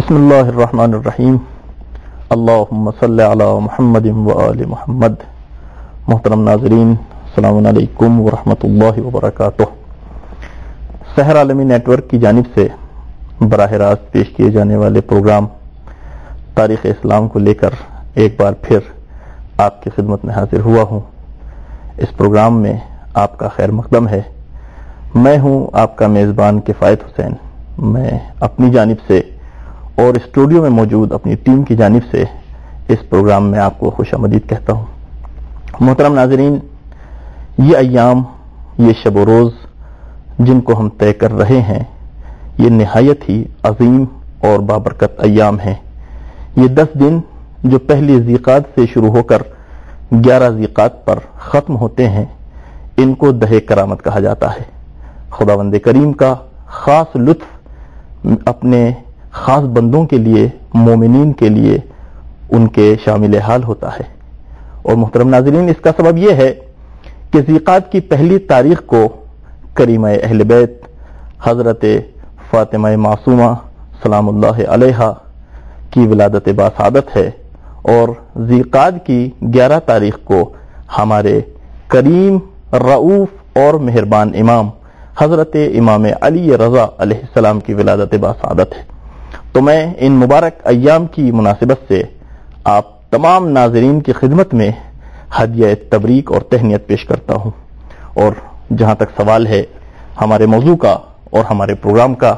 بسم اللہ الرحمن الرحیم اللہم صلی علی محمد و آل محمد. محترم ناظرین، السلام علیکم ورحمۃ اللہ وبرکاتہ. سحر عالمی نیٹ ورک کی جانب سے براہ راست پیش کیے جانے والے پروگرام تاریخ اسلام کو لے کر ایک بار پھر آپ کی خدمت میں حاضر ہوا ہوں. اس پروگرام میں آپ کا خیر مقدم ہے. میں ہوں آپ کا میزبان کفایت حسین. میں اپنی جانب سے اور اسٹوڈیو میں موجود اپنی ٹیم کی جانب سے اس پروگرام میں آپ کو خوش آمدید کہتا ہوں. محترم ناظرین، یہ ایام، یہ شب و روز جن کو ہم طے کر رہے ہیں، یہ نہایت ہی عظیم اور بابرکت ایام ہیں. یہ 10 دن جو پہلی ذیقعد سے شروع ہو کر 11 ذیقعد پر ختم ہوتے ہیں، ان کو دہ کرامت کہا جاتا ہے. خداوند کریم کا خاص لطف اپنے خاص بندوں کے لیے، مومنین کے لیے ان کے شامل حال ہوتا ہے. اور محترم ناظرین، اس کا سبب یہ ہے کہ ذیقعد کی پہلی تاریخ کو کریمہ اہل بیت حضرت فاطمہ معصومہ سلام اللہ علیہا کی ولادت باسعادت ہے، اور ذیقعد کی 11 تاریخ کو ہمارے کریم، رؤوف اور مہربان امام حضرت امام علی رضا علیہ السلام کی ولادت باسعادت ہے. تو میں ان مبارک ایام کی مناسبت سے آپ تمام ناظرین کی خدمت میں ہدیہ تبریک اور تہنیت پیش کرتا ہوں. اور جہاں تک سوال ہے ہمارے موضوع کا اور ہمارے پروگرام کا،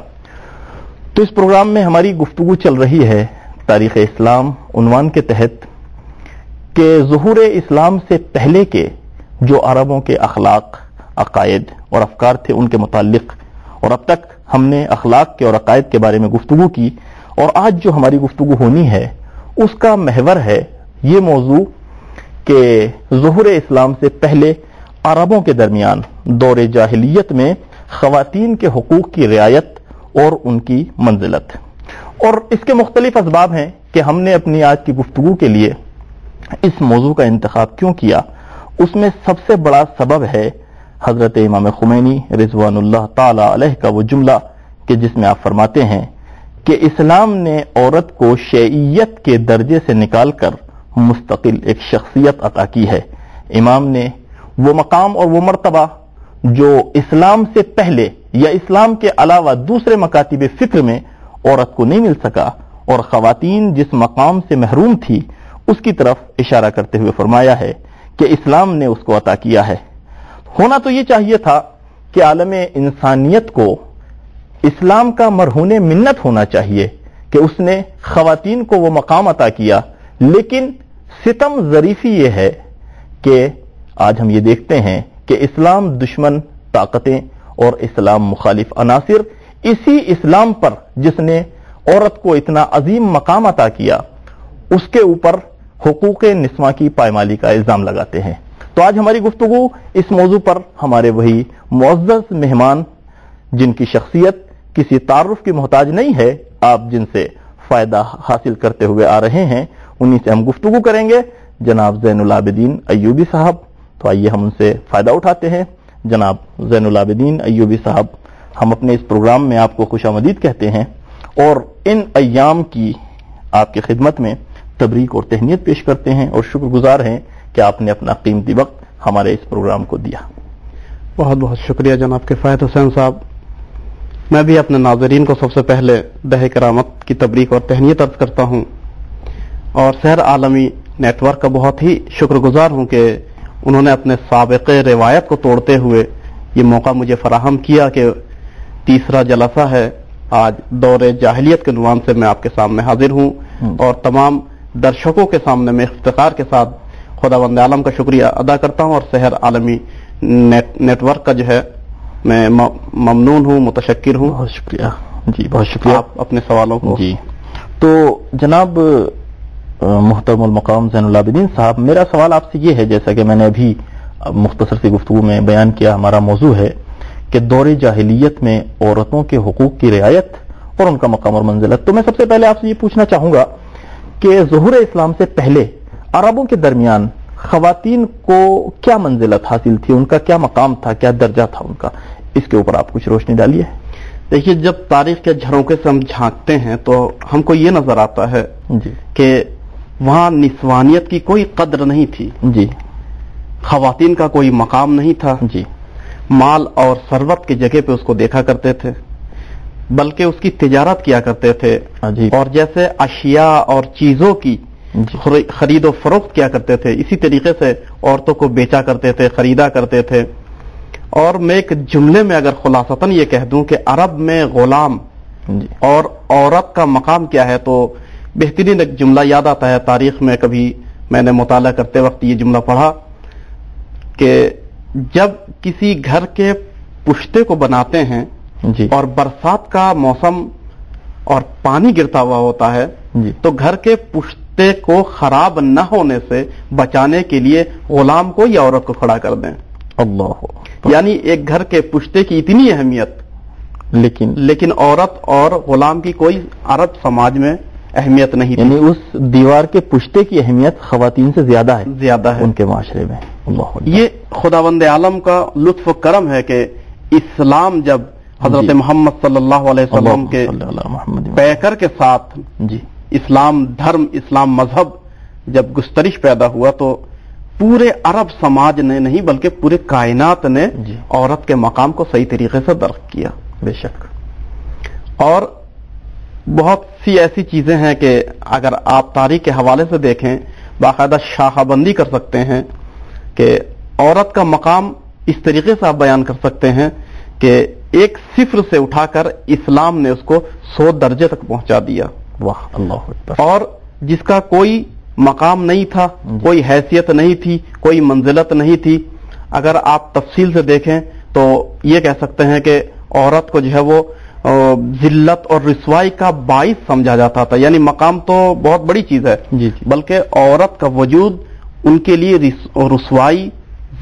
تو اس پروگرام میں ہماری گفتگو چل رہی ہے تاریخ اسلام عنوان کے تحت، کہ ظہور اسلام سے پہلے کے جو عربوں کے اخلاق، عقائد اور افکار تھے ان کے متعلق. اور اب تک ہم نے اخلاق کے اور عقائد کے بارے میں گفتگو کی، اور آج جو ہماری گفتگو ہونی ہے اس کا محور ہے یہ موضوع کہ ظہور اسلام سے پہلے عربوں کے درمیان دور جاہلیت میں خواتین کے حقوق کی رعایت اور ان کی منزلت. اور اس کے مختلف اسباب ہیں کہ ہم نے اپنی آج کی گفتگو کے لیے اس موضوع کا انتخاب کیوں کیا. اس میں سب سے بڑا سبب ہے حضرت امام خمینی رضوان اللہ تعالی علیہ کا وہ جملہ کہ جس میں آپ فرماتے ہیں کہ اسلام نے عورت کو شیعیت کے درجے سے نکال کر مستقل ایک شخصیت عطا کی ہے. امام نے وہ مقام اور وہ مرتبہ جو اسلام سے پہلے یا اسلام کے علاوہ دوسرے مکاتب فکر میں عورت کو نہیں مل سکا، اور خواتین جس مقام سے محروم تھی اس کی طرف اشارہ کرتے ہوئے فرمایا ہے کہ اسلام نے اس کو عطا کیا ہے. ہونا تو یہ چاہیے تھا کہ عالم انسانیت کو اسلام کا مرہون منت ہونا چاہیے کہ اس نے خواتین کو وہ مقام عطا کیا، لیکن ستم ظریفی یہ ہے کہ آج ہم یہ دیکھتے ہیں کہ اسلام دشمن طاقتیں اور اسلام مخالف عناصر اسی اسلام پر جس نے عورت کو اتنا عظیم مقام عطا کیا اس کے اوپر حقوق نسواں کی پائمالی کا الزام لگاتے ہیں. تو آج ہماری گفتگو اس موضوع پر ہمارے وہی معزز مہمان جن کی شخصیت کسی تعارف کی محتاج نہیں ہے، آپ جن سے فائدہ حاصل کرتے ہوئے آ رہے ہیں، انہی سے ہم گفتگو کریں گے. جناب زین العابدین ایوبی صاحب، تو آئیے ہم ان سے فائدہ اٹھاتے ہیں. جناب زین العابدین ایوبی صاحب، ہم اپنے اس پروگرام میں آپ کو خوش آمدید کہتے ہیں اور ان ایام کی آپ کی خدمت میں تبریک اور تہنیت پیش کرتے ہیں، اور شکر گزار ہیں کہ آپ نے اپنا قیمتی وقت ہمارے اس پروگرام کو دیا. بہت بہت شکریہ جناب کفایت حسین صاحب. میں بھی اپنے ناظرین کو سب سے پہلے دہ کرامت کی تبریک اور تہنیت عرض کرتا ہوں، اور سحر عالمی نیٹ ورک کا بہت ہی شکر گزار ہوں کہ انہوں نے اپنے سابق روایت کو توڑتے ہوئے یہ موقع مجھے فراہم کیا کہ تیسرا جلسہ ہے آج دور جاہلیت کے عنوان سے میں آپ کے سامنے حاضر ہوں، اور تمام درشکوں کے سامنے میں افتخار کے ساتھ خداوند عالم کا شکریہ ادا کرتا ہوں، اور سحر عالمی نیٹ ورک کا جو ہے میں ممنون ہوں، متشکر ہوں. بہت شکریہ جی، بہت شکریہ. آپ اپنے سوالوں کو جی، تو جناب محترم المقام زین العابدین صاحب، میرا سوال آپ سے یہ ہے، جیسا کہ میں نے ابھی مختصر سی گفتگو میں بیان کیا، ہمارا موضوع ہے کہ دور جاہلیت میں عورتوں کے حقوق کی رعایت اور ان کا مقام اور منزلت. تو میں سب سے پہلے آپ سے یہ پوچھنا چاہوں گا کہ ظہور اسلام سے پہلے عربوں کے درمیان خواتین کو کیا منزلت حاصل تھی، ان کا کیا مقام تھا، کیا درجہ تھا ان کا، اس کے اوپر آپ کچھ روشنی ڈالیے. دیکھیے، جب تاریخ کے جھروکے سے ہم جھانکتے ہیں تو ہم کو یہ نظر آتا ہے جی کہ وہاں نسوانیت کی کوئی قدر نہیں تھی، جی خواتین کا کوئی مقام نہیں تھا، جی مال اور ثروت کی جگہ پہ اس کو دیکھا کرتے تھے، بلکہ اس کی تجارت کیا کرتے تھے، عجیب، اور جیسے اشیاء اور چیزوں کی جی خرید و فروخت کیا کرتے تھے، اسی طریقے سے عورتوں کو بیچا کرتے تھے، خریدا کرتے تھے. اور میں ایک جملے میں اگر خلاصتاً یہ کہہ دوں کہ عرب میں غلام جی اور عورت کا مقام کیا ہے، تو بہترین ایک جملہ یاد آتا ہے. تاریخ میں کبھی میں نے مطالعہ کرتے وقت یہ جملہ پڑھا کہ جب کسی گھر کے پشتے کو بناتے ہیں جی اور برسات کا موسم اور پانی گرتا ہوا ہوتا ہے، جی تو گھر کے پشتے کو خراب نہ ہونے سے بچانے کے لیے غلام کو یا عورت کو کھڑا کر دیں. اللہ، یعنی ایک گھر کے پشتے کی اتنی اہمیت، لیکن عورت اور غلام کی کوئی عرب سماج میں اہمیت نہیں تھی. یعنی اس دیوار کے پشتے کی اہمیت خواتین سے زیادہ ہے ان کے معاشرے میں. اللہ، یہ خداوند عالم کا لطف و کرم ہے کہ اسلام جب حضرت جی محمد صلی اللہ علیہ وسلم کے پیکر کے ساتھ جی اسلام دھرم، اسلام مذہب جب گسترش پیدا ہوا تو پورے عرب سماج نے نہیں بلکہ پورے کائنات نے جی عورت کے مقام کو صحیح طریقے سے درک کیا. بے شک. اور بہت سی ایسی چیزیں ہیں کہ اگر آپ تاریخ کے حوالے سے دیکھیں، باقاعدہ شاخہ بندی کر سکتے ہیں کہ عورت کا مقام اس طریقے سے آپ بیان کر سکتے ہیں کہ ایک صفر سے اٹھا کر اسلام نے اس کو 100 درجے تک پہنچا دیا. واہ، اللہ اکبر. اور جس کا کوئی مقام نہیں تھا، کوئی حیثیت نہیں تھی، کوئی منزلت نہیں تھی، اگر آپ تفصیل سے دیکھیں تو یہ کہہ سکتے ہیں کہ عورت کو جو ہے وہ ذلت اور رسوائی کا باعث سمجھا جاتا تھا. یعنی مقام تو بہت بڑی چیز ہے، جی جی بلکہ عورت کا وجود ان کے لیے رسوائی،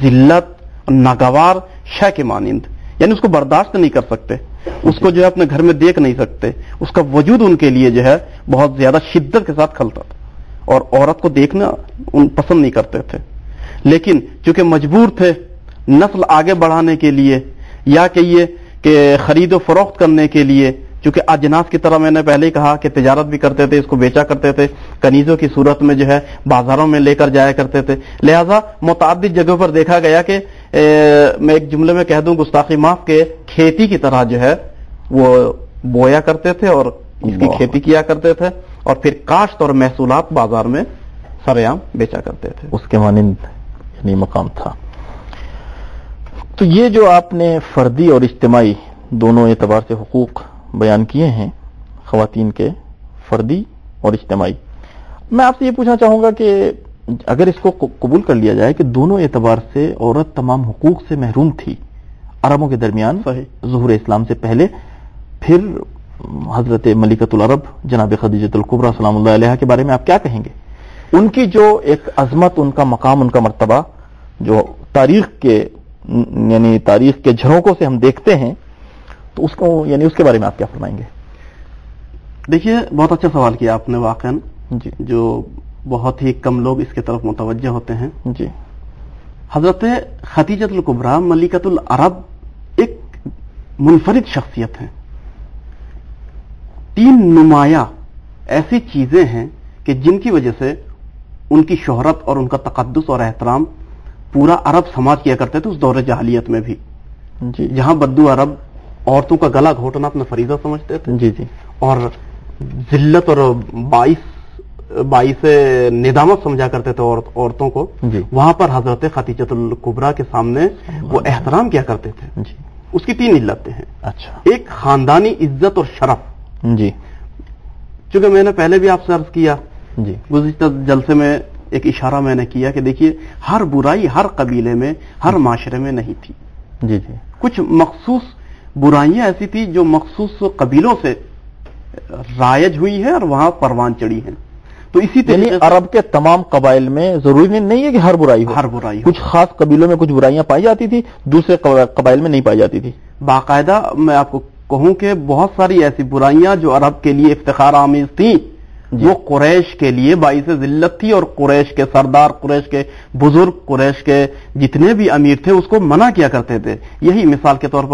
ذلت، ناگوار شے کے مانند، یعنی اس کو برداشت نہیں کر سکتے، اس کو جو ہے اپنے گھر میں دیکھ نہیں سکتے. اس کا وجود ان کے لیے جو ہے بہت زیادہ شدت کے ساتھ کھلتا تھا اور عورت کو دیکھنا پسند نہیں کرتے تھے. لیکن چونکہ مجبور تھے نسل آگے بڑھانے کے لیے یا کہ یہ کہ خرید و فروخت کرنے کے لیے، چونکہ اجناس کی طرح میں نے پہلے ہی کہا کہ تجارت بھی کرتے تھے، اس کو بیچا کرتے تھے، کنیزوں کی صورت میں جو ہے بازاروں میں لے کر جایا کرتے تھے. لہذا متعدد جگہوں پر دیکھا گیا کہ میں ایک جملے میں کہہ دوں گستاخی معاف، کے کھیتی کی طرح جو ہے وہ بویا کرتے تھے اور اس کی کھیتی کیا کرتے تھے اور پھر کاشت اور محصولات بازار میں سرعام بیچا کرتے تھے. اس کے مانند یعنی مقام تھا. تو یہ جو آپ نے فردی اور اجتماعی دونوں اعتبار سے حقوق بیان کیے ہیں خواتین کے، فردی اور اجتماعی، میں آپ سے یہ پوچھنا چاہوں گا کہ اگر اس کو قبول کر لیا جائے کہ دونوں اعتبار سے عورت تمام حقوق سے محروم تھی عربوں کے درمیان ظہور اسلام سے پہلے، پھر حضرت ملکۃ العرب جناب خدیجۃ الکبریٰ سلام اللہ علیہا کے بارے میں آپ کیا کہیں گے؟ ان کی جو ایک عظمت، ان کا مقام، ان کا مرتبہ جو تاریخ کے جھروکوں سے ہم دیکھتے ہیں، تو اس کو یعنی اس کے بارے میں آپ کیا فرمائیں گے؟ دیکھیے، بہت اچھا سوال کیا آپ نے واقعاً، جی جو بہت ہی کم لوگ اس کی طرف متوجہ ہوتے ہیں. جی حضرت خدیجۃ الکبریٰ ملکۃ العرب ایک منفرد شخصیت ہیں. 3 نمایاں ایسی چیزیں ہیں کہ جن کی وجہ سے ان کی شہرت اور ان کا تقدس اور احترام پورا عرب سماج کیا کرتے تھے اس دور جاہلیت میں بھی. جی جہاں بدو عرب عورتوں کا گلا گھونٹنا اپنا فریضہ سمجھتے تھے جی جی اور ذلت اور باعث ندامت سمجھا کرتے تھے عورتوں کو، جی وہاں پر حضرت خدیجۃ الکبریٰ کے سامنے وہ احترام کیا کرتے تھے. جی اس کی 3 علتیں ہیں. اچھا. ایک خاندانی عزت اور شرف، جی چونکہ میں نے پہلے بھی آپ سے عرض کیا، جی گزشتہ جلسے میں ایک اشارہ میں نے کیا کہ دیکھیے ہر برائی ہر قبیلے میں، ہر معاشرے میں نہیں تھی. جی جی کچھ مخصوص برائیاں ایسی تھی جو مخصوص قبیلوں سے رائج ہوئی ہیں اور وہاں پروان چڑھی ہیں. تو اسی یعنی طریقے سے عرب کے تمام قبائل میں ضروری نہیں ہے کہ ہر برائی ہو، ہر برائی ہو. کچھ خاص قبیلوں میں کچھ برائیاں پائی جاتی تھی، دوسرے قبائل میں نہیں پائی جاتی تھی. باقاعدہ میں آپ کو کہوں کہ بہت ساری ایسی برائیاں جو عرب کے لیے افتخار آمیز تھیں، وہ قریش کے لیے باعث ذلت تھی، اور قریش کے سردار، قریش کے بزرگ، قریش کے جتنے بھی امیر تھے اس کو منع کیا کرتے تھے. یہی مثال کے طور پر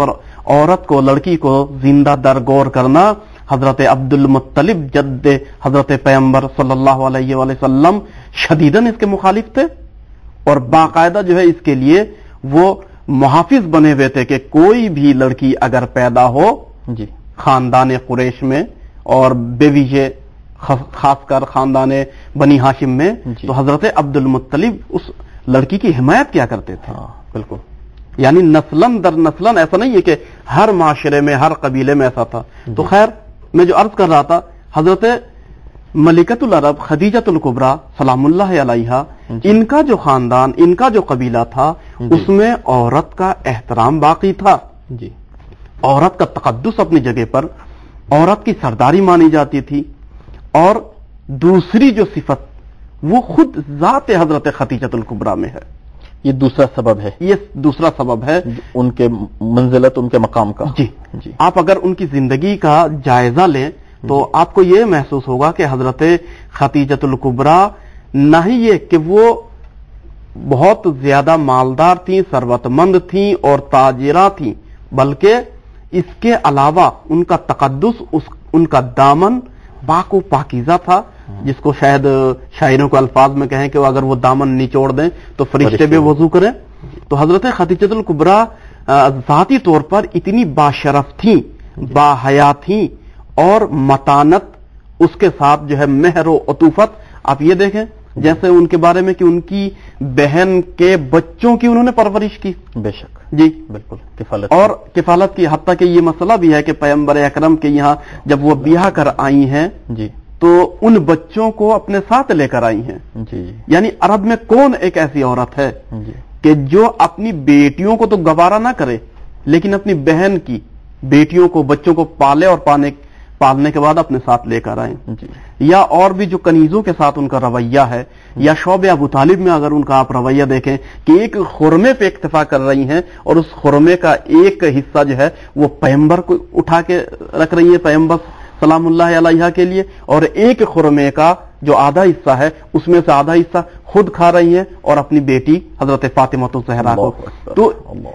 عورت کو لڑکی کو زندہ درگور کرنا حضرت عبدالمطلب جد حضرت پیغمبر صلی اللہ علیہ وآلہ وسلم شدیداً اس کے مخالف تھے اور باقاعدہ جو ہے اس کے لیے وہ محافظ بنے ہوئے تھے کہ کوئی بھی لڑکی اگر پیدا ہو جی خاندان قریش میں اور بے وجہ خاص کر خاندان بنی ہاشم میں جی. تو حضرت عبدالمطلب اس لڑکی کی حمایت کیا کرتے تھے. ہاں بالکل. یعنی نسلن در نسلن ایسا نہیں ہے کہ ہر معاشرے میں ہر قبیلے میں ایسا تھا. تو خیر میں جو عرض کر رہا تھا حضرت ملکۃ العرب خدیجۃ الکبریٰ سلام اللہ علیہا ان کا جو خاندان ان کا جو قبیلہ تھا اس میں عورت کا احترام باقی تھا. جی عورت کا تقدس اپنی جگہ پر، عورت کی سرداری مانی جاتی تھی. اور دوسری جو صفت وہ خود ذات حضرت خدیجۃ الکبریٰ میں ہے. یہ دوسرا سبب ہے، یہ دوسرا سبب ہے ان کے منزلت ان کے مقام کا. جی جی آپ اگر ان کی زندگی کا جائزہ لیں تو آپ کو یہ محسوس ہوگا کہ حضرت خدیجۃ الکبریٰ نہ ہی یہ کہ وہ بہت زیادہ مالدار تھیں، ثروت مند تھیں اور تاجرہ تھیں، بلکہ اس کے علاوہ ان کا تقدس ان کا دامن پاک و پاکیزہ تھا، جس کو شاید شاعروں کے الفاظ میں کہیں کہ اگر وہ دامن نچوڑ دیں تو فرشتے بھی وضو کریں. تو حضرت خدیجۃ الکبریٰ ذاتی طور پر اتنی باشرف تھیں، باحیا تھیں اور متانت اس کے ساتھ جو ہے مہر و عطوفت. آپ یہ دیکھیں جیسے ان کے بارے میں کہ ان کی بہن کے بچوں کی انہوں نے پرورش کی. بے شک جی بالکل کفالت اور کفالت کی، حتیٰ کہ یہ مسئلہ بھی ہے کہ پیغمبر اکرم کے یہاں جب وہ بیاہ کر آئی ہیں جی تو ان بچوں کو اپنے ساتھ لے کر آئی ہیں. جی یعنی عرب میں کون ایک ایسی عورت ہے جی کہ جو اپنی بیٹیوں کو تو گوارا نہ کرے لیکن اپنی بہن کی بیٹیوں کو بچوں کو پالے اور پالنے کے بعد اپنے ساتھ لے کر آئیں. جی یا اور بھی جو کنیزوں کے ساتھ ان کا رویہ ہے، یا شعب ابو طالب میں اگر ان کا آپ رویہ دیکھیں کہ ایک خرمے پہ اکتفا کر رہی ہیں اور اس خرمے کا ایک حصہ جو ہے وہ پیغمبر کو اٹھا کے رکھ رہی ہیں، پیغمبر سلام اللہ علیہ کے لیے، اور ایک خرمے کا جو آدھا حصہ ہے اس میں سے آدھا حصہ خود کھا رہی ہیں اور اپنی بیٹی حضرت فاطمہ الزہرا کو. تو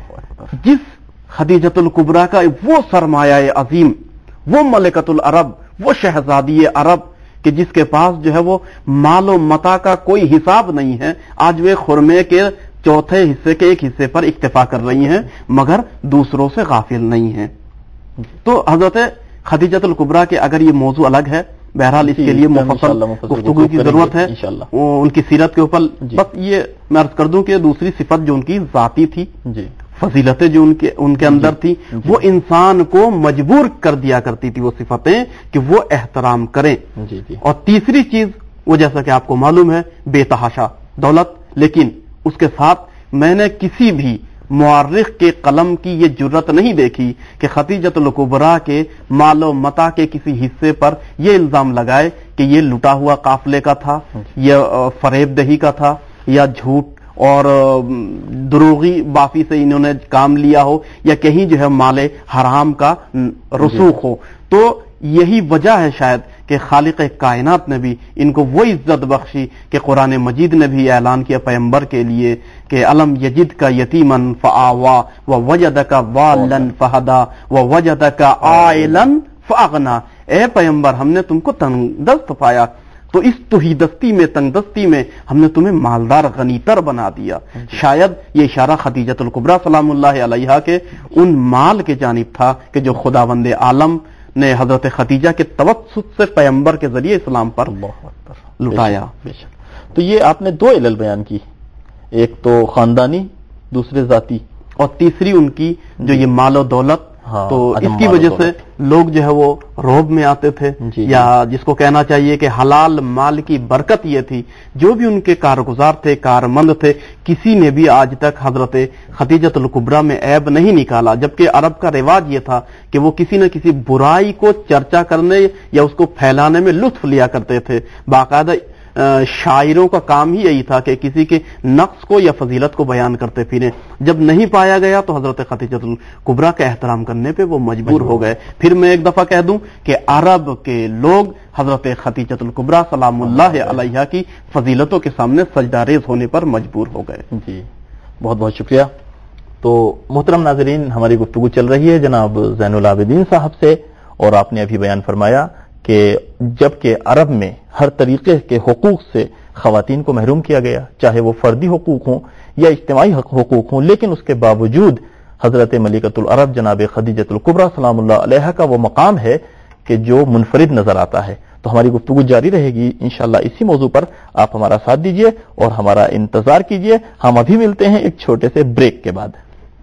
جس خدیجۃ الکبریٰ کا وہ سرمایہ عظیم، وہ ملکۃ العرب، وہ شہزادی عرب کہ جس کے پاس جو ہے وہ مال و متاع کا کوئی حساب نہیں ہے، آج وہ خرمے کے چوتھے حصے کے ایک حصے پر اکتفا کر رہی ہیں مگر دوسروں سے غافل نہیں ہیں. تو حضرت خدیجۃ الکبریٰ کے اگر یہ موضوع الگ ہے، بہرحال اس کے لیے مفصل گفتگو کی ضرورت ہے ان کی سیرت کے اوپر. بس یہ میں عرض کر دوں کہ دوسری صفت جو ان کی ذاتی تھی، فضیلتیں جو ان کے اندر تھی، وہ انسان کو مجبور کر دیا کرتی تھی وہ صفتیں کہ وہ احترام کریں. اور تیسری چیز وہ جیسا کہ آپ کو معلوم ہے بے تحاشا دولت. لیکن اس کے ساتھ میں نے کسی بھی مورخ کے قلم کی یہ جرت نہیں دیکھی کہ خدیجۃ الکبریٰ کے مال و متاع کے کسی حصے پر یہ الزام لگائے کہ یہ لٹا ہوا قافلے کا تھا، یہ فریب دہی کا تھا، یا جھوٹ اور دروغی بافی سے انہوں نے کام لیا ہو، یا کہیں جو ہے مال حرام کا رسوخ ہو. تو یہی وجہ ہے شاید کہ خالق کائنات نے بھی ان کو وہ عزت بخشی کہ قرآن مجید نے بھی اعلان کیا پیغمبر کے لیے کہ الم یجد کا یتیمن فآوا ووجدک ضالا فہدا ووجدک عائلا فاغنا. اے پیغمبر ہم نے تم کو تنگ دست پایا تو اس تہیدستی میں تنگ دستی میں ہم نے تمہیں مالدار غنی تر بنا دیا. شاید یہ اشارہ خدیجۃ الکبریٰ سلام اللہ علیہا کے ان مال کے جانب تھا کہ جو خداوند عالم نے حضرت خدیجہ کے توسط سے پیغمبر کے ذریعے اسلام پر لٹایا. تو یہ آپ نے دو علل بیان کی، ایک تو خاندانی، دوسرے ذاتی، اور تیسری ان کی جو یہ مال و دولت. تو اس کی وجہ سے لوگ جو ہے وہ روب میں آتے تھے، یا جس کو کہنا چاہیے کہ حلال مال کی برکت یہ تھی جو بھی ان کے کارگزار تھے، کارمند تھے، کسی نے بھی آج تک حضرت خدیجۃ الکبریٰ میں عیب نہیں نکالا. جبکہ عرب کا رواج یہ تھا کہ وہ کسی نہ کسی برائی کو چرچا کرنے یا اس کو پھیلانے میں لطف لیا کرتے تھے. باقاعدہ شاعروں کا کام ہی یہی تھا کہ کسی کے نقص کو یا فضیلت کو بیان کرتے پھریں. جب نہیں پایا گیا تو حضرت خدیجۃ الکبریٰ کا احترام کرنے پہ وہ مجبور ہو گئے. پھر میں ایک دفعہ کہہ دوں کہ عرب کے لوگ حضرت خدیجۃ الکبریٰ سلام اللہ علیہا کی فضیلتوں کے سامنے سجدہ ریز ہونے پر مجبور ہو گئے. جی بہت بہت شکریہ. تو محترم ناظرین، ہماری گفتگو چل رہی ہے جناب زین العابدین صاحب سے، اور آپ نے ابھی بیان فرمایا کہ جبکہ عرب میں ہر طریقے کے حقوق سے خواتین کو محروم کیا گیا، چاہے وہ فردی حقوق ہوں یا اجتماعی حقوق ہوں، لیکن اس کے باوجود حضرت ملکۃ العرب جناب خدیجۃ الکبریٰ سلام اللہ علیہا کا وہ مقام ہے کہ جو منفرد نظر آتا ہے۔ تو ہماری گفتگو جاری رہے گی انشاءاللہ اسی موضوع پر، آپ ہمارا ساتھ دیجئے اور ہمارا انتظار کیجئے۔ ہم ابھی ملتے ہیں ایک چھوٹے سے بریک کے بعد۔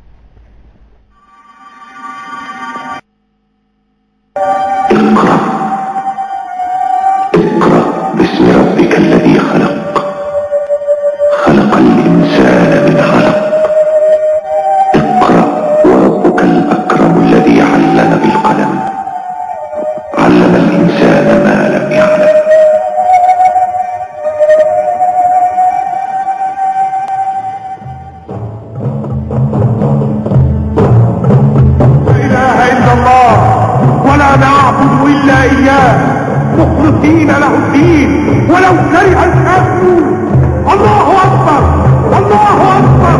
بسم ربك الذي خلق الإنسان من علق اقرأ وربك الأكرم الذي علم بالقلم علم الإنسان ما لم يعلم لا إله إلا الله ولا نعبد إلا إياه مخلصين له الدين ولو كره الكافرون الله أكبر الله أكبر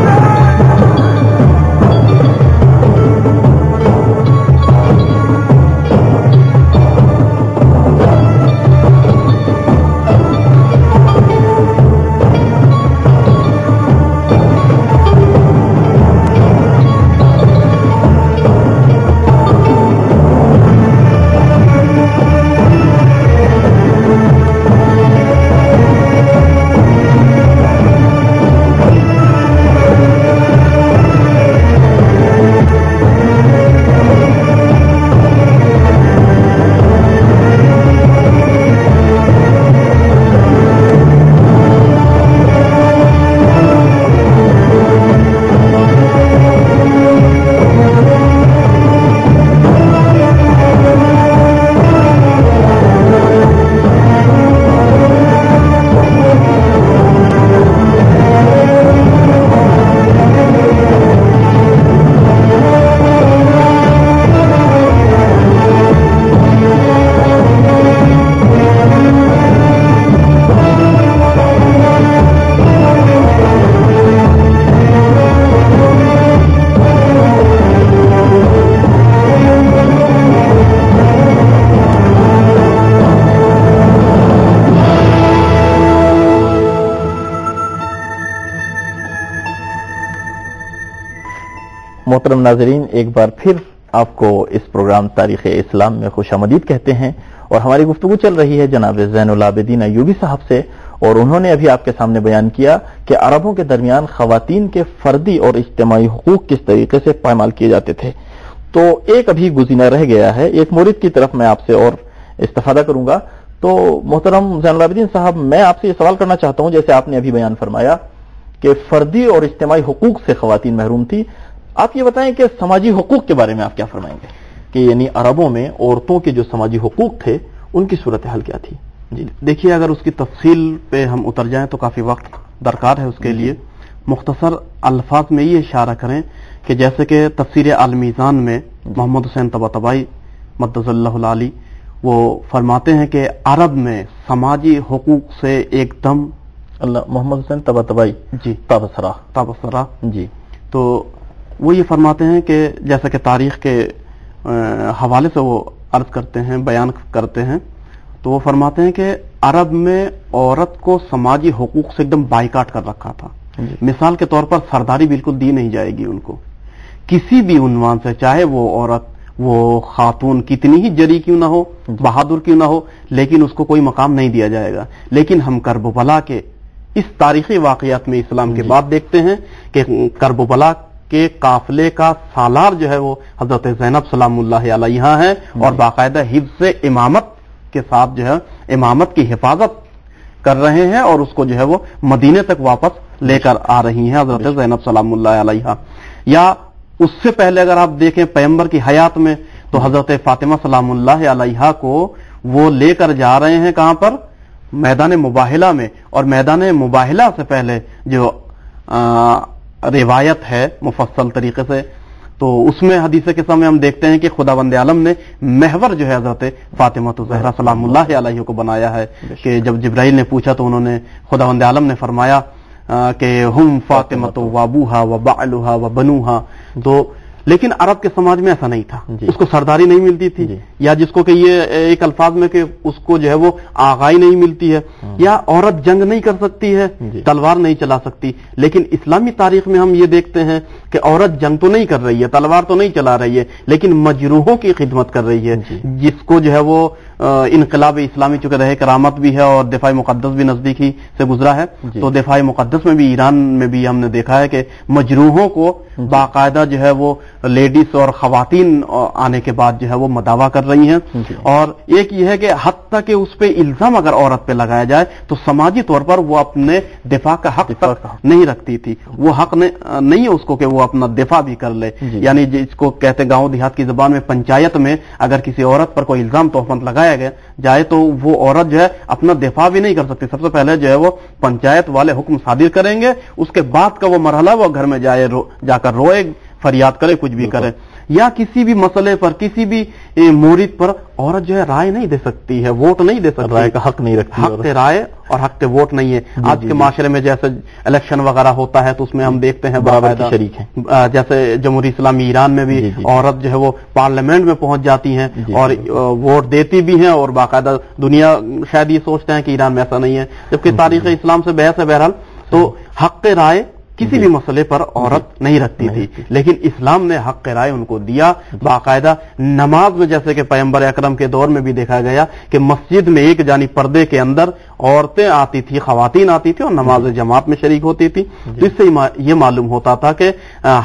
محترم ناظرین، ایک بار پھر آپ کو اس پروگرام تاریخ اسلام میں خوش آمدید کہتے ہیں، اور ہماری گفتگو چل رہی ہے جناب زین العابدین ایوبی صاحب سے، اور انہوں نے ابھی آپ کے سامنے بیان کیا کہ عربوں کے درمیان خواتین کے فردی اور اجتماعی حقوق کس طریقے سے پائمال کیے جاتے تھے۔ تو ایک ابھی گزینہ رہ گیا ہے، ایک مورد کی طرف میں آپ سے اور استفادہ کروں گا۔ تو محترم زین العابدین صاحب، میں آپ سے یہ سوال کرنا چاہتا ہوں، جیسے آپ نے ابھی بیان فرمایا کہ فردی اور اجتماعی حقوق سے خواتین محروم تھی، آپ یہ بتائیں کہ سماجی حقوق کے بارے میں آپ کیا فرمائیں گے، کہ یعنی عربوں میں عورتوں کے جو سماجی حقوق تھے ان کی صورتحال کیا تھی؟ جی دیکھیے، اگر اس کی تفصیل پہ ہم اتر جائیں تو کافی وقت درکار ہے اس کے لیے۔ مختصر الفاظ میں یہ اشارہ کریں کہ جیسے کہ تفسیر المیزان میں محمد حسین طباطبائی مدظ اللہ العالی وہ فرماتے ہیں کہ عرب میں سماجی حقوق سے ایک دم محمد حسین طباطبائی جی تابصرہ جی، تو وہ یہ فرماتے ہیں کہ جیسا کہ تاریخ کے حوالے سے وہ عرض کرتے ہیں، بیان کرتے ہیں، تو وہ فرماتے ہیں کہ عرب میں عورت کو سماجی حقوق سے ایک دم بائیکاٹ کر رکھا تھا۔ مثال کے طور پر سرداری بالکل دی نہیں جائے گی ان کو کسی بھی عنوان سے، چاہے وہ عورت، وہ خاتون کتنی ہی جری کیوں نہ ہو، بہادر کیوں نہ ہو، لیکن اس کو کوئی مقام نہیں دیا جائے گا۔ لیکن ہم کربلا کے اس تاریخی واقعات میں اسلام کے بعد دیکھتے ہیں کہ کربلا کے قافلے کا سالار جو ہے وہ حضرت زینب سلام اللہ علیہا ہے، اور باقاعدہ حفظ امامت کے ساتھ جو ہے امامت کی حفاظت کر رہے ہیں، اور اس کو جو ہے وہ مدینے تک واپس لے کر آ رہی ہیں حضرت زینب سلام اللہ علیہا۔ یا اس سے پہلے اگر آپ دیکھیں پیغمبر کی حیات میں تو حضرت فاطمہ سلام اللہ علیہا کو وہ لے کر جا رہے ہیں کہاں پر؟ میدان مباہلہ میں، اور میدان مباہلہ سے پہلے جو روایت ہے مفصل طریقے سے، تو اس میں حدیث قصہ میں ہم دیکھتے ہیں کہ خداوند عالم نے محور جو ہے حضرت فاطمہ زہرا سلام اللہ علیہ کو بنایا ہے، کہ جب جبرائیل نے پوچھا تو انہوں نے خداوند عالم نے فرمایا کہ ہم فاطمۃ و ابوہا و بعلھا و بنوہا. تو لیکن عرب کے سماج میں ایسا نہیں تھا. اس کو سرداری نہیں ملتی تھی, یا جس کو کہ یہ ایک الفاظ میں کہ اس کو جو ہے وہ آغائی نہیں ملتی ہے, یا عورت جنگ نہیں کر سکتی ہے, تلوار نہیں چلا سکتی. لیکن اسلامی تاریخ میں ہم یہ دیکھتے ہیں کہ عورت جنگ تو نہیں کر رہی ہے, تلوار تو نہیں چلا رہی ہے, لیکن مجروحوں کی خدمت کر رہی ہے, جس کو جو ہے وہ انقلاب اسلامی چونکہ رہے کرامت بھی ہے اور دفاع مقدس بھی نزدیکی سے گزرا ہے. تو دفاع مقدس میں بھی ایران میں بھی ہم نے دیکھا ہے کہ مجروحوں کو باقاعدہ جو ہے وہ لیڈیز اور خواتین آنے کے بعد جو ہے وہ مداوا کر رہی ہیں. اور ایک یہ ہے کہ حتیٰ کہ اس پہ الزام اگر عورت پہ لگایا جائے تو سماجی طور پر وہ اپنے دفاع کا حق تک نہیں رکھتی تھی. وہ حق نہیں ہے اس کو کہ وہ اپنا دفاع بھی کر لے. یعنی جس کو کہتے گاؤں دیہات کی زبان میں پنچایت میں اگر کسی عورت پر کوئی الزام تہمت لگایا جائے تو وہ عورت جو ہے اپنا دفاع بھی نہیں کر سکتی. سب سے پہلے جو ہے وہ پنچایت والے حکم صادر کریں گے, اس کے بعد کا وہ مرحلہ وہ گھر میں جا کر روئے, فریاد کرے, کچھ بھی کرے. یا کسی بھی مسئلے پر کسی بھی مورد پر عورت جو ہے رائے نہیں دے سکتی ہے, ووٹ نہیں دے سکتی, رائے کا حق نہیں رکھتی. حق رائے اور حق ووٹ نہیں ہے. آج کے معاشرے میں جیسے الیکشن وغیرہ ہوتا ہے تو اس میں ہم دیکھتے ہیں باقاعدہ شریک ہیں. جیسے جمہوری اسلامی ایران میں بھی عورت جو ہے وہ پارلیمنٹ میں پہنچ جاتی ہیں اور ووٹ دیتی بھی ہیں, اور باقاعدہ دنیا شاید یہ سوچتے ہیں کہ ایران میں ایسا نہیں ہے, جبکہ تاریخ اسلام سے بحث ہے. بہرحال تو حق رائے کسی بھی مسئلے پر عورت نہیں رکھتی تھی, لیکن اسلام نے حق رائے ان کو دیا. باقاعدہ نماز میں جیسے کہ پیغمبر اکرم کے دور میں بھی دیکھا گیا کہ مسجد میں ایک جانب پردے کے اندر عورتیں آتی تھی, خواتین آتی تھی اور نماز جماعت میں شریک ہوتی تھی. تو اس سے یہ معلوم ہوتا تھا کہ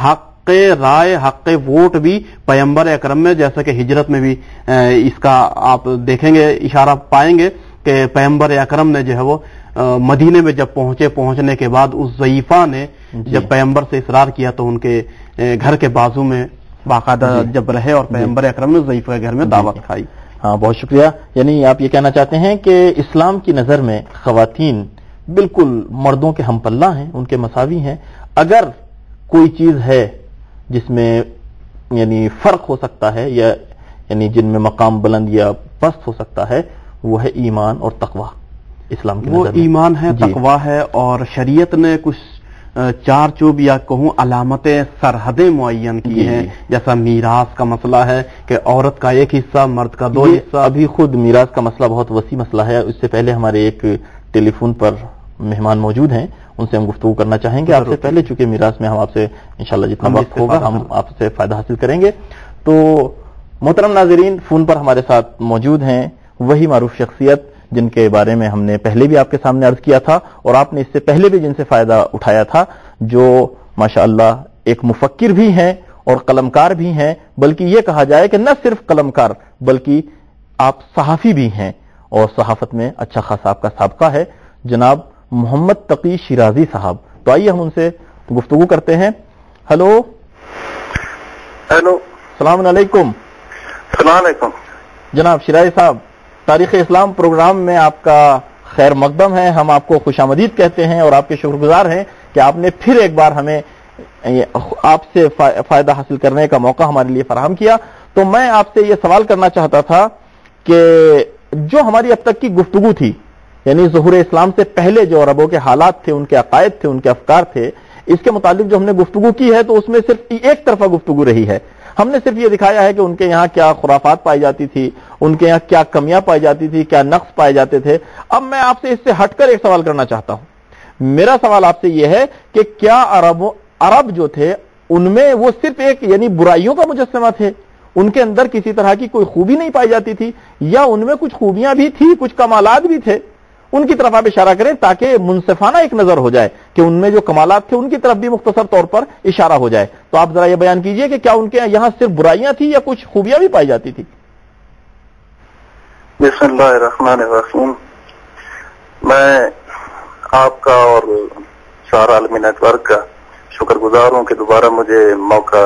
حق رائے, حق ووٹ بھی پیغمبر اکرم میں, جیسا کہ ہجرت میں بھی اس کا آپ دیکھیں گے اشارہ پائیں گے کہ پیغمبر اکرم نے جو ہے وہ مدینے میں جب پہنچنے کے بعد اس ضعیفہ نے جب پیغمبر سے اصرار کیا تو ان کے گھر کے بازو میں باقاعدہ جب رہے اور پیغمبر اکرم نے ضعیفہ کے گھر میں دعوت کھائی. ہاں, بہت شکریہ. یعنی آپ یہ کہنا چاہتے ہیں کہ اسلام کی نظر میں خواتین بالکل مردوں کے ہم پلہ ہیں, ان کے مساوی ہیں. اگر کوئی چیز ہے جس میں یعنی فرق ہو سکتا ہے یا یعنی جن میں مقام بلند یا پست ہو سکتا ہے, وہ ہے ایمان اور تقوی. اسلام کی وہ ایمان ہے, تقوی ہے, اور شریعت نے کچھ چار چوب یا کہوں علامتیں, سرحدیں معین کی ہیں. جیسا میراث کا مسئلہ ہے کہ عورت کا ایک حصہ, مرد کا دو حصہ. ابھی خود میراث کا مسئلہ بہت وسیع مسئلہ ہے. اس سے پہلے ہمارے ایک ٹیلی فون پر مہمان موجود ہیں, ان سے ہم گفتگو کرنا چاہیں گے آپ سے پہلے, چونکہ میراث میں ہم آپ سے انشاءاللہ جتنا وقت ہوگا ہم آپ سے فائدہ حاصل کریں گے. تو محترم ناظرین, فون پر ہمارے ساتھ موجود ہیں وہی معروف شخصیت جن کے بارے میں ہم نے پہلے بھی آپ کے سامنے عرض کیا تھا اور آپ نے اس سے پہلے بھی جن سے فائدہ اٹھایا تھا, جو ماشاءاللہ ایک مفکر بھی ہیں اور قلمکار بھی ہیں, بلکہ یہ کہا جائے کہ نہ صرف قلمکار بلکہ آپ صحافی بھی ہیں اور صحافت میں اچھا خاصا آپ کا سابقہ ہے. جناب محمد تقی شیرازی صاحب, تو آئیے ہم ان سے گفتگو کرتے ہیں. ہلو السلام علیکم. السلام علیکم جناب شیرازی صاحب, تاریخ اسلام پروگرام میں آپ کا خیر مقدم ہے. ہم آپ کو خوش آمدید کہتے ہیں اور آپ کے شکر گزار ہیں کہ آپ نے پھر ایک بار ہمیں آپ سے فائدہ حاصل کرنے کا موقع ہمارے لیے فراہم کیا. تو میں آپ سے یہ سوال کرنا چاہتا تھا کہ جو ہماری اب تک کی گفتگو تھی, یعنی ظہور اسلام سے پہلے جو عربوں کے حالات تھے, ان کے عقائد تھے, ان کے افکار تھے, اس کے متعلق جو ہم نے گفتگو کی ہے تو اس میں صرف ایک طرفہ گفتگو رہی ہے. ہم نے صرف یہ دکھایا ہے کہ ان کے یہاں کیا خرافات پائی جاتی تھی, ان کے یہاں کیا کمیاں پائی جاتی تھی, کیا نقص پائے جاتے تھے. اب میں آپ سے اس سے ہٹ کر ایک سوال کرنا چاہتا ہوں. میرا سوال آپ سے یہ ہے کہ کیا عرب جو تھے ان میں وہ صرف ایک یعنی برائیوں کا مجسمہ تھے, ان کے اندر کسی طرح کی کوئی خوبی نہیں پائی جاتی تھی, یا ان میں کچھ خوبیاں بھی تھی, کچھ کمالات بھی تھے؟ ان کی طرف آپ اشارہ کریں تاکہ منصفانہ ایک نظر ہو جائے کہ ان میں جو کمالات تھے ان کی طرف بھی مختصر طور پر اشارہ ہو جائے. تو آپ ذرا یہ بیان کیجئے کہ کیا ان کے یہاں صرف برائیاں تھیں یا کچھ خوبیاں بھی پائی جاتی تھی؟ بسم اللہ الرحمن الرحیم. میں آپ کا اور سارا عالمی نیٹ ورک کا شکر گزار ہوں کہ دوبارہ مجھے موقع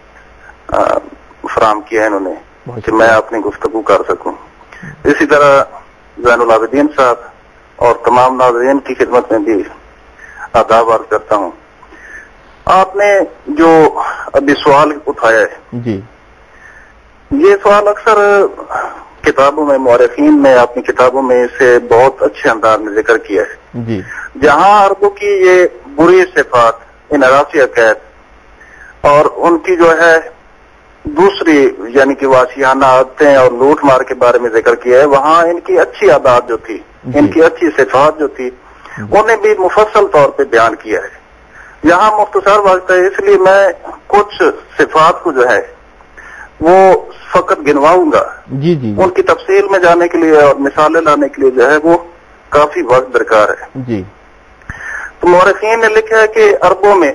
فراہم کیا ہے انہوں نے کہ میں اپنی گفتگو کر سکوں. اسی طرح زین العابدین صاحب اور تمام ناظرین کی خدمت میں بھی آداب عرض کرتا ہوں. آپ نے جو ابھی سوال اٹھایا ہے جی, یہ سوال اکثر کتابوں میں, مورخین نے اپنی کتابوں میں اسے بہت اچھے انداز میں ذکر کیا ہے. جی, جہاں عربوں کی یہ बुरी सिफात, इनराफी अकैद और उनकी जो है दूसरी यानी कि वासियाना आदतें और लूट मार के बारे में जिक्र किया है, वहाँ इनकी अच्छी आदत जो थी, इनकी अच्छी सिफात जो थी, उन्हें भी मुफस्सल तौर पे बयान किया है। यहाँ मुख्तसर वक्त है, इसलिए मैं कुछ सिफात को जो है वो फकत गिनवाऊंगा। जी जी उनकी तफसील में जाने के लिए और मिसालें लाने के लिए जो है वो काफी वक्त दरकार है। जी। तो मौरखीन ने लिखा है कि अरबों में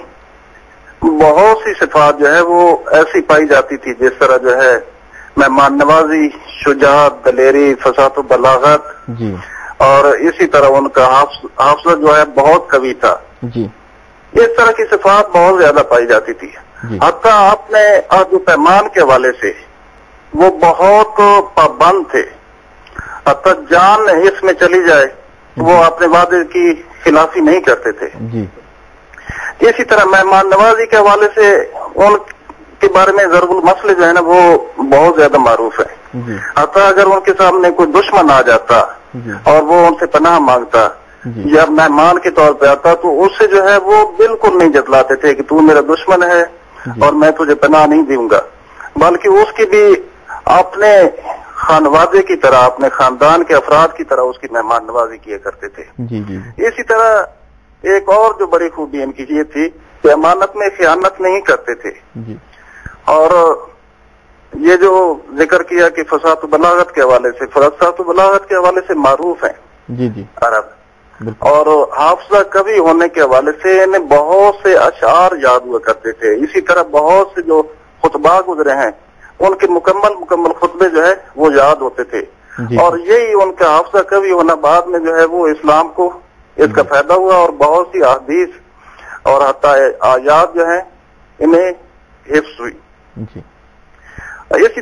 बहुत सी सिफात जो है वो ऐसी पाई जाती थी, जिस तरह जो है मेहमान नवाजी, शुजात, दलेरी, फसात व बलागत, जी। और इसी तरह उनका हाफजा जो है बहुत कवि था। जी। इस तरह की सिफात बहुत ज्यादा पाई जाती थी। हत्ता अपने अहद पैमान के हवाले से वो बहुत पाबंद थे। हत्ता जान इसमें चली जाए वो अपने वादे की खिलाफी नहीं करते थे। जी। इसी तरह मेहमान नवाजी के हवाले से उनके बारे में ज़रूर मसले जो है ना वो बहुत ज्यादा मारूफ है। हत्ता अगर उनके सामने कोई दुश्मन आ जाता और वो उनसे पनाह मांगता या मेहमान के तौर पे आता तो उससे जो है वो बिल्कुल नहीं जतलाते थे कि तू मेरा दुश्मन है और मैं तुझे पनाह नहीं दूंगा, बल्कि उसकी भी अपने खानवादे की तरह, अपने खानदान के अफराद की तरह उसकी मेहमान नवाजी किया करते थे। जी जी। इसी तरह एक और जो बड़ी खूबी इनकी ये थी कि अमानत में खयानत नहीं करते थे। जी। और ये जो जिक्र किया कि फसात बलागत के हवाले से, फसात बलागत के हवाले से मारूफ है जी जी अरब, और हाफजा कवि होने के हवाले से इन्हें बहुत से अशार याद हुआ करते थे। इसी तरह बहुत से जो खुतबा गुजरे हैं उनके मुकम्मल खुतबे जो है वो याद होते थे। और यही उनका हाफजा कवि होना बाद में जो है वो इस्लाम को इसका फायदा हुआ और बहुत सी अहदीस और हत्ता आयात जो है इन्हें हिफ्ज हुई। जी। इसी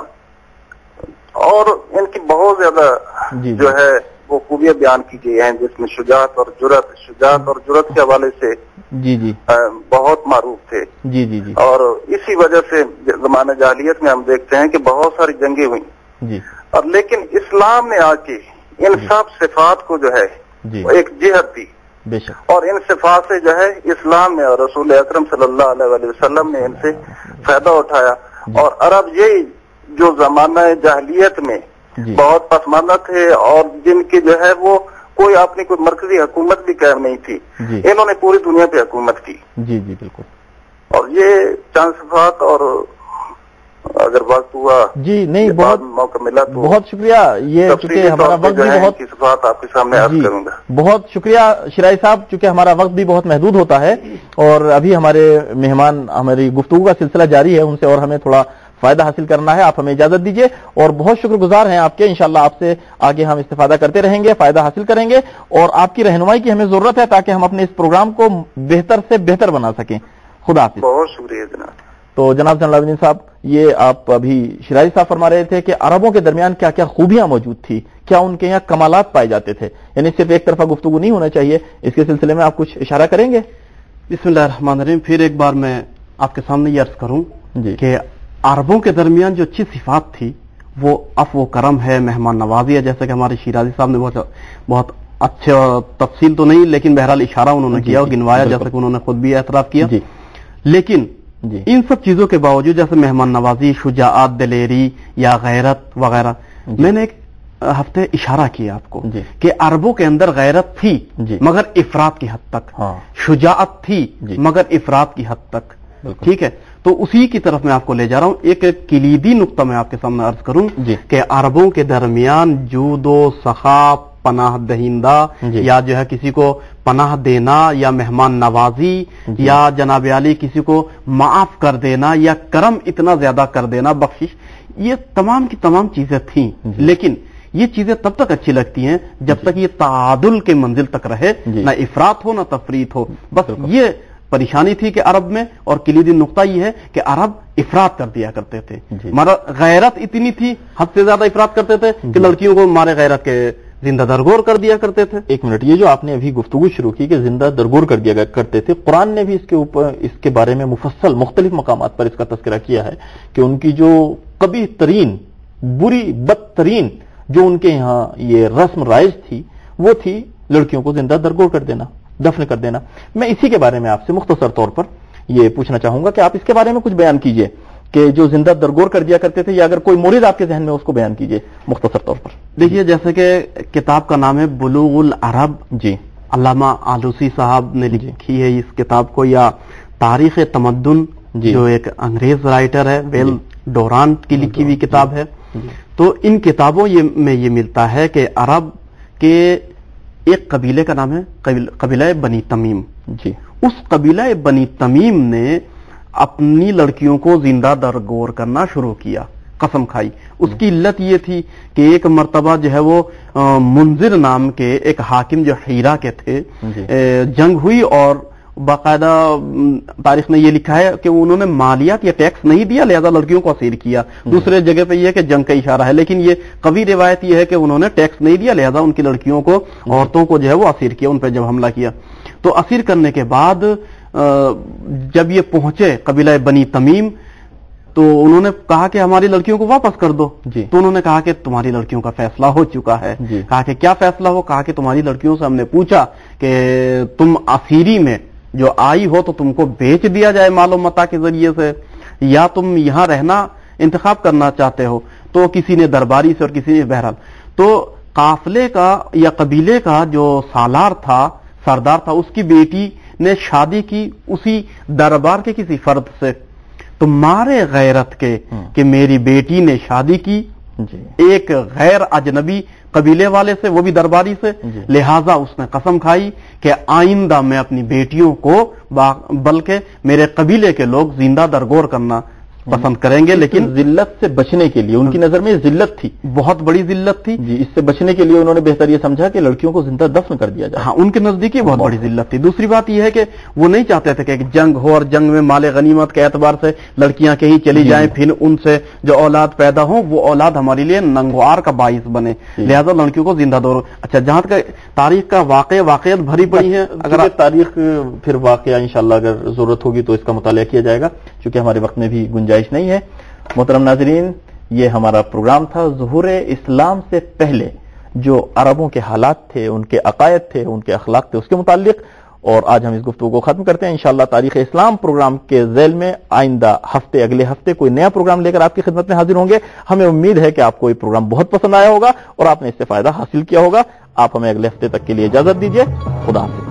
तरह और इनकी बहुत ज्यादा जो है वो खूबियां बयान की गई हैं, जिसमें शुजात और जुरत के हवाले से जी जी बहुत मारूफ थे। जी जी जी। और इसी वजह से ज़माने जाहिलियत में हम देखते हैं कि बहुत सारी जंगें हुई जी। और लेकिन इस्लाम में आके इन सब सिफात को जो है वो एक जिहद दी बेशक, और इन सिफात से जो है इस्लाम में और रसूल अकरम सल्लल्लाहु अलैहि वसल्लम ने इनसे फायदा उठाया। और अरब यही जो जमाना जाहिलियत में बहुत पसमानदा थे और जिनकी जो है वो कोई अपनी कोई मरकजी हुकूमत भी कायम नहीं थी, इन्होंने पूरी दुनिया पे हुकूमत की। जी जी बिल्कुल। और ये चंद सिफात, और अगर वक्त हुआ जी नहीं बहुत मौका मिला तो बहुत शुक्रिया। ये चूंकि हमारा वक्त भी बहुत सिफात आपके सामने अर्ज करूंगा। बहुत शुक्रिया शिराई साहब, चूंकि हमारा वक्त भी बहुत महदूद होता है और अभी हमारे मेहमान, हमारी गुफ्तगू का सिलसिला जारी है, उनसे और हमें थोड़ा फायदा हासिल करना है। आप हमें इजाजत दीजिए और बहुत शुक्रगुजार हैं आपके। इंशाल्लाह आपसे आगे हम इस्तेफादा करते रहेंगे, फायदा हासिल करेंगे और आपकी रहनुमाई की हमें जरूरत है ताकि हम अपने इस प्रोग्राम को बेहतर से बेहतर बना सकें। खुदा हाफिज। बहुत शुक्रिया जनाब। तो जनाब जलालुद्दीन साहब, ये आप अभी शिराजी साहब फरमा रहे थे कि अरबों के दरमियान क्या क्या खूबियां मौजूद थी, क्या उनके यहाँ कमालात पाए जाते थे, यानी सिर्फ एक तरफा गुफ्तगू नहीं होना चाहिए। इसके सिलसिले में आप कुछ इशारा करेंगे? बिस्मिल्लाहिर्रहमानिर्रहीम। फिर एक बार मैं आपके सामने ये अर्ज करूं कि अरबों के दरमियान जो अच्छी सिफात थी वो अफ़्व करम है, मेहमान नवाजी है, जैसे कि हमारे शिराजी साहब ने बहुत अच्छा तफसील तो नहीं लेकिन बहरहाल इशारा उन्होंने किया और गिनवाया, जैसे कि उन्होंने खुद भी एतराफ किया। लेकिन इन सब चीजों के बावजूद, जैसे मेहमान नवाजी, शुजाअत, दलेरी या गैरत वगैरह, मैंने एक हफ्ते इशारा किया आपको कि अरबों के अंदर गैरत थी मगर इफरात की हद तक, शुजाअत थी मगर इफरात की हद तक। ठीक है, तो उसी की तरफ मैं आपको ले जा रहा हूं। एक किलीदी नुक्ता मैं आपके सामने अर्ज करूं कि अरबों के दरमियान जूदो सखा, पनाह दहिंदा या जो है किसी को पनाह देना या मेहमान नवाजी या जनाब आली किसी को माफ कर देना या करम इतना ज्यादा कर देना, बख्शिश, ये तमाम की तमाम चीजें थी। लेकिन ये चीजें तब तक अच्छी लगती हैं जब तक ये तादुल के मंजिल तक रहे, ना इफरात हो ना तफरीत हो। बस ये परेशानी थी कि अरब में, और किलीदी नुक्ता ये है कि अरब इफरात कर दिया करते थे। मगर गैरत इतनी थी, हद से ज्यादा इफरात करते थे कि लड़कियों को मारे गैरत के जिंदा दरगोर कर दिया करते थे। एक मिनट, ये जो आपने अभी गुफ्तगू शुरू की कि जिंदा दरगोर कर दिया करते थे, कुरान ने भी इसके ऊपर, इसके बारे में मुफस्सल मुख्तलिफ मकामात पर इसका तस्करा किया है कि उनकी जो कबीह तरीन, बुरी बदतरीन जो उनके यहाँ ये रस्म राइज थी वो थी लड़कियों को जिंदा दरगोर कर देना। دفن کر دینا. میں اسی کے بارے میں آپ سے مختصر طور پر یہ پوچھنا چاہوں گا کہ آپ اس کے بارے میں کچھ بیان کیجئے کہ جو زندہ درگور کر دیا کرتے تھے، یا اگر کوئی مورد آپ کے ذہن میں اس کو بیان کیجئے مختصر طور پر. دیکھیے، جیسے کہ کتاب کا نام ہے بلوغ العرب، جی، علامہ آلوسی صاحب نے لکھی ہے اس کتاب کو، یا تاریخ تمدن، جی، جو ایک انگریز رائٹر ہے، ویل ڈورانٹ کی لکھی ہوئی کتاب ہے. تو ان کتابوں میں یہ ملتا ہے کہ عرب کے ایک قبیلے کا نام ہے قبیلہ بنی تمیم. جی، اس قبیلہ بنی تمیم نے اپنی لڑکیوں کو زندہ درگور کرنا شروع کیا، قسم کھائی. اس کی علت یہ تھی کہ ایک مرتبہ جو ہے وہ منذر نام کے ایک حاکم جو حیرہ کے تھے، جنگ ہوئی، اور باقاعدہ تاریخ نے یہ لکھا ہے کہ انہوں نے مالیات یا ٹیکس نہیں دیا، لہذا لڑکیوں کو اسیر کیا. دوسرے جگہ پہ یہ ہے کہ جنگ کا اشارہ ہے، لیکن یہ قوی روایت یہ ہے کہ انہوں نے ٹیکس نہیں دیا، لہذا ان کی لڑکیوں کو، عورتوں کو جو ہے وہ اسیر کیا، ان پہ جب حملہ کیا. تو اسیر کرنے کے بعد جب یہ پہنچے قبیلہ بنی تمیم، تو انہوں نے کہا کہ ہماری لڑکیوں کو واپس کر دو. جی. تو انہوں نے کہا کہ تمہاری لڑکیوں کا فیصلہ ہو چکا ہے. جی. کہا کہ کیا فیصلہ ہو؟ کہا کہ تمہاری لڑکیوں سے ہم نے پوچھا کہ تم اسیری میں جو آئی ہو تو تم کو بیچ دیا جائے مال و متاع کے ذریعے سے، یا تم یہاں رہنا انتخاب کرنا چاہتے ہو. تو کسی نے درباری سے اور کسی نے، بہرحال تو قافلے کا یا قبیلے کا جو سالار تھا، سردار تھا، اس کی بیٹی نے شادی کی اسی دربار کے کسی فرد سے. تو مارے غیرت کے کہ میری بیٹی نے شادی کی ایک غیر اجنبی قبیلے والے سے، وہ بھی درباری سے، لہذا اس نے قسم کھائی کہ آئندہ میں اپنی بیٹیوں کو بلکہ میرے قبیلے کے لوگ زندہ درگور کرنا پسند کریں گے. لیکن ذلت سے بچنے کے لیے، ان کی نظر میں ذلت تھی، بہت بڑی ذلت تھی. جی، اس سے بچنے کے لیے انہوں نے بہتر یہ سمجھا کہ لڑکیوں کو زندہ دفن کر دیا جائے. ہاں، ان کے نزدیک یہ بہت بڑی ذلت تھی. دوسری بات یہ ہے کہ وہ نہیں چاہتے تھے کہ ایک جنگ ہو اور جنگ میں مال غنیمت کے اعتبار سے لڑکیاں کہیں چلی جائیں، پھر ان سے جو اولاد پیدا ہوں وہ اولاد ہمارے لیے ننگوار کا باعث بنے، لہذا لڑکیوں کو زندہ دور. اچھا، جہاں تک تاریخ کا واقعات بھری پڑی ہے، اگر تاریخ پھر واقعہ انشاءاللہ اگر ضرورت ہوگی تو اس کا مطالعہ کیا جائے گا، چونکہ ہمارے وقت میں بھی گنجائش نہیں ہے. محترم ناظرین، یہ ہمارا پروگرام تھا ظہور اسلام سے پہلے جو عربوں کے حالات تھے، ان کے عقائد تھے، ان کے اخلاق تھے، اس کے متعلق. اور آج ہم اس گفتگو کو ختم کرتے ہیں. انشاءاللہ تاریخ اسلام پروگرام کے ذیل میں آئندہ ہفتے، اگلے ہفتے کوئی نیا پروگرام لے کر آپ کی خدمت میں حاضر ہوں گے. ہمیں امید ہے کہ آپ کو یہ پروگرام بہت پسند آیا ہوگا اور آپ نے اس سے فائدہ حاصل کیا ہوگا. آپ ہمیں اگلے ہفتے تک کے لیے اجازت دیجیے. خدا حافظ.